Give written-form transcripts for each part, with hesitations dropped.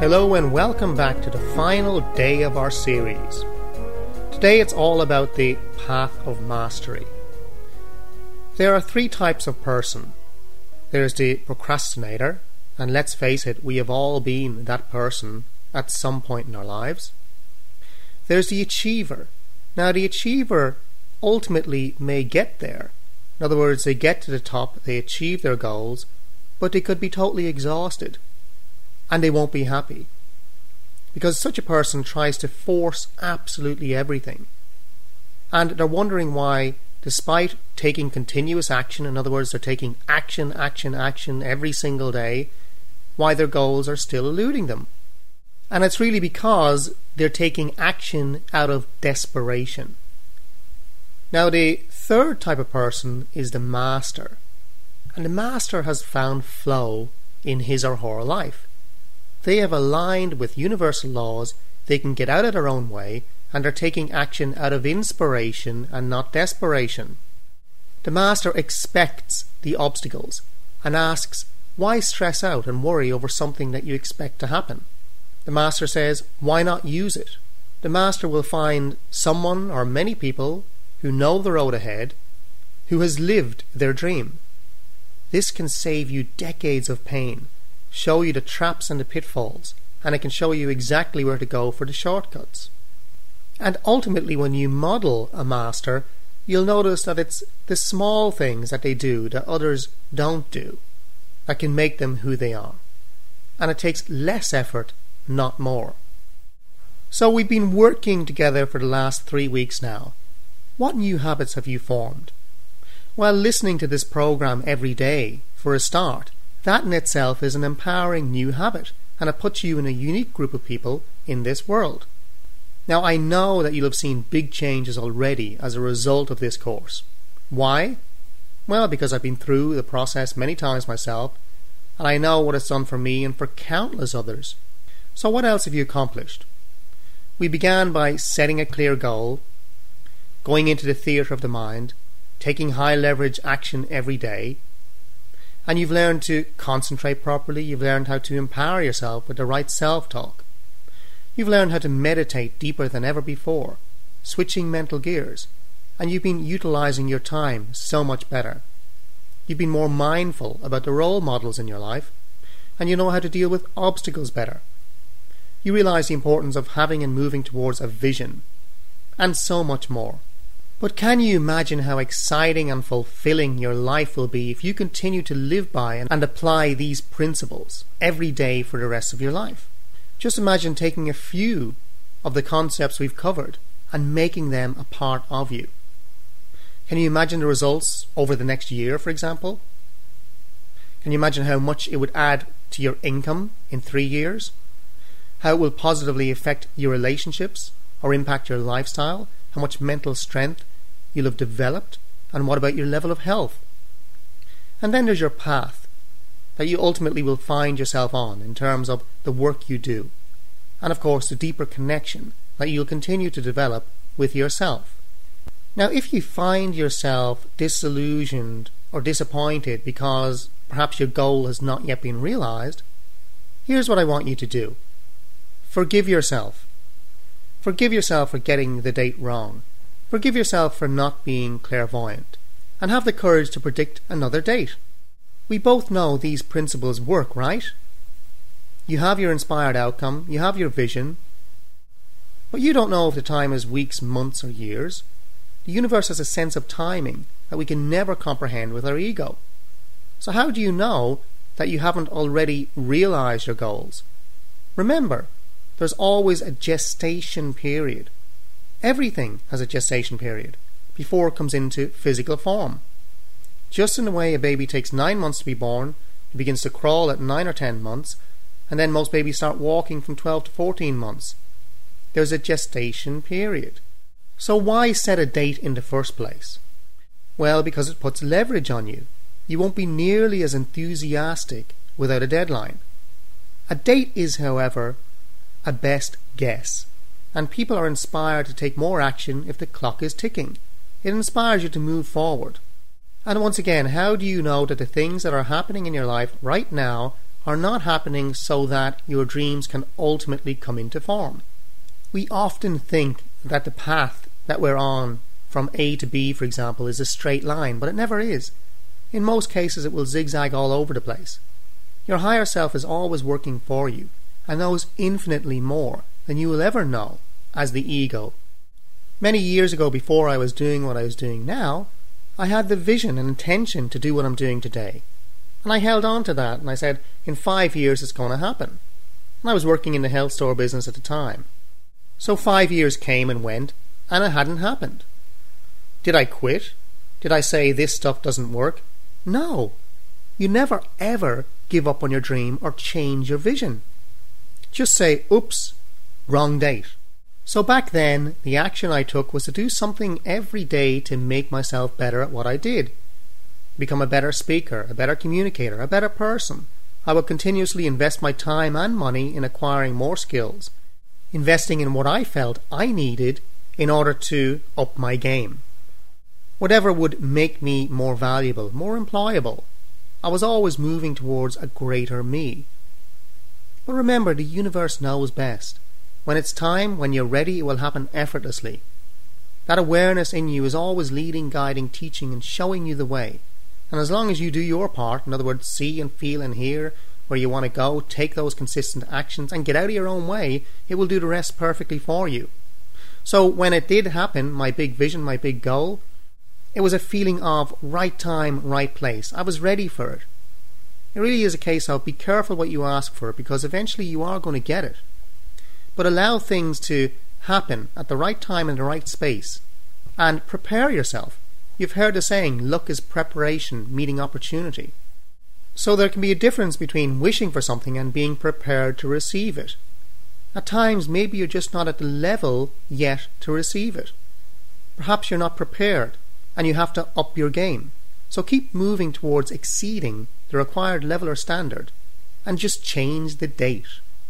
Hello and welcome back to the final day of our series. Today it's all about the path of mastery. There are three types of person. There's the procrastinator, and let's face it, we have all been that person at some point in our lives. There's the achiever. Now the achiever ultimately may get there. In other words, they get to the top, they achieve their goals, but they could be totally exhausted. And they won't be happy. Because such a person tries to force absolutely everything. And they're wondering why, despite taking continuous action, in other words, they're taking action every single day, why their goals are still eluding them. And it's really because they're taking action out of desperation. Now the third type of person is the master. And the master has found flow in his or her life. They have aligned with universal laws, they can get out of their own way, and are taking action out of inspiration and not desperation. The master expects the obstacles and asks, why stress out and worry over something that you expect to happen? The master says, why not use it? The master will find someone or many people who know the road ahead, who has lived their dream. This can save you decades of pain, show you the traps and the pitfalls, and it can show you exactly where to go for the shortcuts. And ultimately, when you model a master, you'll notice that it's the small things that they do that others don't do that can make them who they are. And it takes less effort, not more. So we've been working together for the last 3 weeks now. What new habits have you formed? Well, listening to this program every day, for a start, that in itself is an empowering new habit, and it puts you in a unique group of people in this world. Now, I know that you'll have seen big changes already as a result of this course. Why? Well, because I've been through the process many times myself, and I know what it's done for me and for countless others. So what else have you accomplished? We began by setting a clear goal, going into the theatre of the mind, taking high leverage action every day, and you've learned to concentrate properly, you've learned how to empower yourself with the right self-talk. You've learned how to meditate deeper than ever before, switching mental gears, and you've been utilising your time so much better. You've been more mindful about the role models in your life, and you know how to deal with obstacles better. You realise the importance of having and moving towards a vision, and so much more. But can you imagine how exciting and fulfilling your life will be if you continue to live by and apply these principles every day for the rest of your life? Just imagine taking a few of the concepts we've covered and making them a part of you. Can you imagine the results over the next year, for example? Can you imagine how much it would add to your income in 3 years? How it will positively affect your relationships or impact your lifestyle? How much mental strength you'll have developed? And what about your level of health? And then there's your path that you ultimately will find yourself on in terms of the work you do, and of course the deeper connection that you'll continue to develop with yourself. Now, if you find yourself disillusioned or disappointed because perhaps your goal has not yet been realized, here's what I want you to do. Forgive yourself. Forgive yourself for getting the date wrong. Forgive yourself for not being clairvoyant, and have the courage to predict another date. We both know these principles work, right? You have your inspired outcome, you have your vision, but you don't know if the time is weeks, months, or years. The universe has a sense of timing that we can never comprehend with our ego. So how do you know that you haven't already realized your goals? Remember, there's always a gestation period. Everything has a gestation period before it comes into physical form. Just in the way a baby takes 9 months to be born, it begins to crawl at 9 or 10 months, and then most babies start walking from 12 to 14 months. There's a gestation period. So why set a date in the first place? Well, because it puts leverage on you. You won't be nearly as enthusiastic without a deadline. A date is, however, a best guess, and people are inspired to take more action if the clock is ticking. It inspires you to move forward. And once again, how do you know that the things that are happening in your life right now are not happening so that your dreams can ultimately come into form. We often think that the path that we're on from A to B, for example, is a straight line, but it never is. In most cases it will zigzag all over the place. Your higher self is always working for you and knows infinitely more than you will ever know as the ego. Many years ago, before I was doing what I was doing now, I had the vision and intention to do what I'm doing today. And I held on to that and I said, in 5 years it's going to happen. And I was working in the health store business at the time. So 5 years came and went and it hadn't happened. Did I quit? Did I say this stuff doesn't work? No. You never ever give up on your dream or change your vision. Just say, oops, wrong date. So back then, the action I took was to do something every day to make myself better at what I did. Become a better speaker, a better communicator, a better person. I would continuously invest my time and money in acquiring more skills, investing in what I felt I needed in order to up my game. Whatever would make me more valuable, more employable. I was always moving towards a greater me. But remember, the universe knows best. When it's time, when you're ready, it will happen effortlessly. That awareness in you is always leading, guiding, teaching and showing you the way. And as long as you do your part, in other words, see and feel and hear where you want to go, take those consistent actions and get out of your own way, it will do the rest perfectly for you. So when it did happen, my big vision, my big goal, it was a feeling of right time, right place. I was ready for it. It really is a case of be careful what you ask for, because eventually you are going to get it. But allow things to happen at the right time in the right space and prepare yourself. You've heard the saying, luck is preparation meeting opportunity. So there can be a difference between wishing for something and being prepared to receive it. At times maybe you're just not at the level yet to receive it. Perhaps you're not prepared and you have to up your game. So keep moving towards exceeding the required level or standard and just change the date.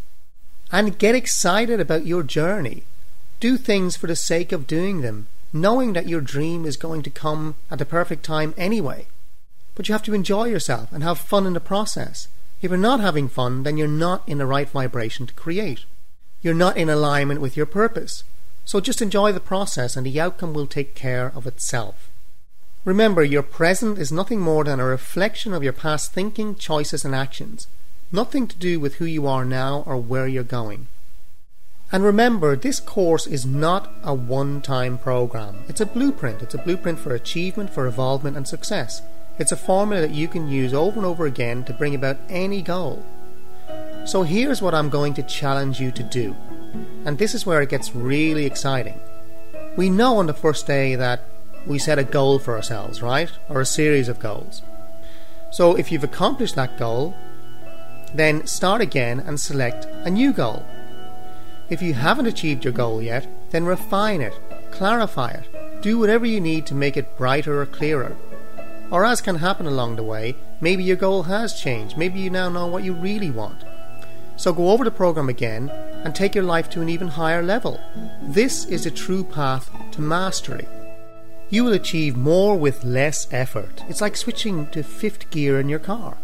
And get excited about your journey. Do things for the sake of doing them, knowing that your dream is going to come at the perfect time anyway. But you have to enjoy yourself and have fun in the process. If you're not having fun, then you're not in the right vibration to create. You're not in alignment with your purpose. So just enjoy the process and the outcome will take care of itself. Remember, your present is nothing more than a reflection of your past thinking, choices and actions. Nothing to do with who you are now or where you're going. And remember, this course is not a one-time program. It's a blueprint. It's a blueprint for achievement, for evolvement and success. It's a formula that you can use over and over again to bring about any goal. So here's what I'm going to challenge you to do. And this is where it gets really exciting. We know on the first day that we set a goal for ourselves, right? Or a series of goals. So if you've accomplished that goal, then start again and select a new goal. If you haven't achieved your goal yet, then refine it, clarify it, do whatever you need to make it brighter or clearer. Or as can happen along the way, maybe your goal has changed, maybe you now know what you really want. So go over the program again and take your life to an even higher level. This is a true path to mastery. You will achieve more with less effort. It's like switching to fifth gear in your car.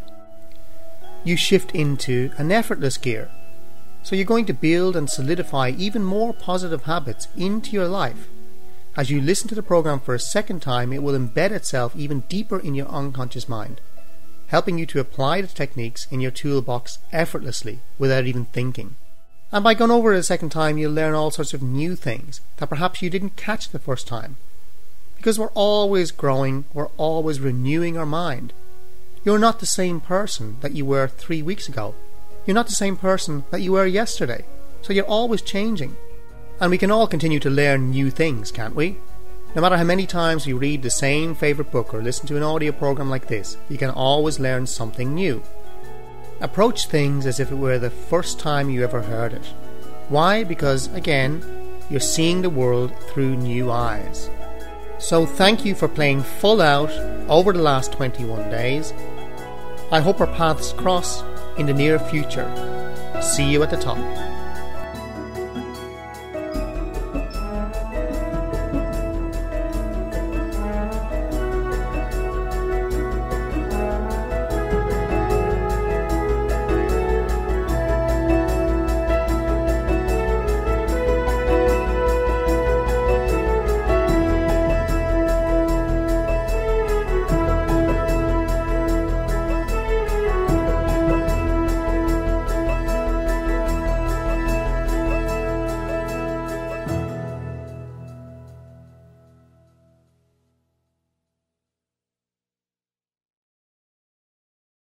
You shift into an effortless gear. So you're going to build and solidify even more positive habits into your life. As you listen to the program for a second time, it will embed itself even deeper in your unconscious mind, helping you to apply the techniques in your toolbox effortlessly without even thinking. And by going over it a second time, you'll learn all sorts of new things that perhaps you didn't catch the first time. Because we're always growing, we're always renewing our mind. You're not the same person that you were 3 weeks ago. You're not the same person that you were yesterday. So you're always changing. And we can all continue to learn new things, can't we? No matter how many times you read the same favourite book or listen to an audio program like this, you can always learn something new. Approach things as if it were the first time you ever heard it. Why? Because, again, you're seeing the world through new eyes. So thank you for playing full out over the last 21 days. I hope our paths cross in the near future. See you at the top.